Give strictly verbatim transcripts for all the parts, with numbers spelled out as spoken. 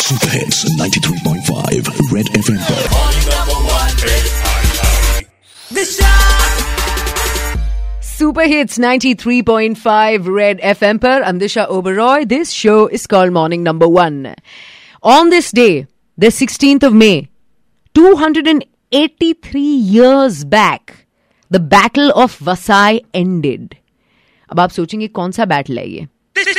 Super Hits ninety-three point five Red F M पर Super Hits ninety-three point five Red F M par. I'm Disha Oberoi. This show is called Morning Number One. On this day, the sixteenth of May, two hundred eighty-three years back, the Battle of Vasai ended. अब आप सोचेंगे कौन सा battle है ये?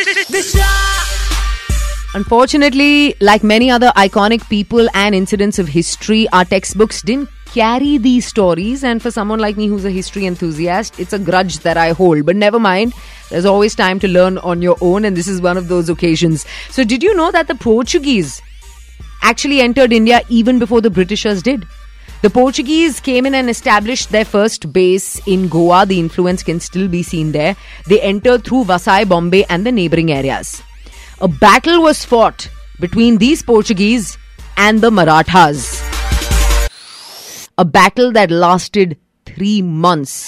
Unfortunately, like many other iconic people and incidents of history, our textbooks didn't carry these stories, and for someone like me who's a history enthusiast, it's a grudge that I hold. But never mind, there's always time to learn on your own, and this is one of those occasions. So did you know that the Portuguese actually entered India even before the Britishers did? The Portuguese came in and established their first base in Goa. The influence can still be seen there. They entered through Vasai, Bombay and the neighboring areas. A battle was fought between these Portuguese and the Marathas. A battle that lasted three months.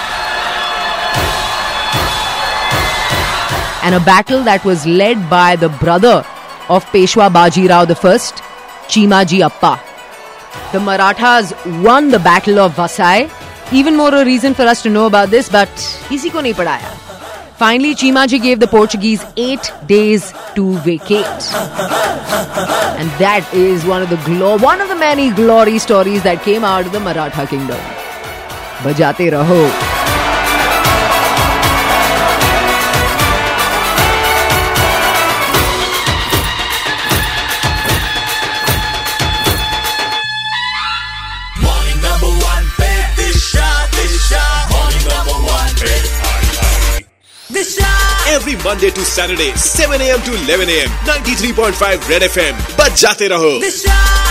And a battle that was led by the brother of Peshwa Bajirao the First, Chimaji Appa. The Marathas won the Battle of Vasai. Even more a reason for us to know about this, but kisi ko nahi padaya. Finally, Chimaji gave the Portuguese eight days to vacate. And that is one of the glo- one of the many glory stories that came out of the Maratha kingdom. Bajate raho. Every Monday to Saturday, seven a.m. to eleven a.m. ninety-three point five Red F M. Bajate raho.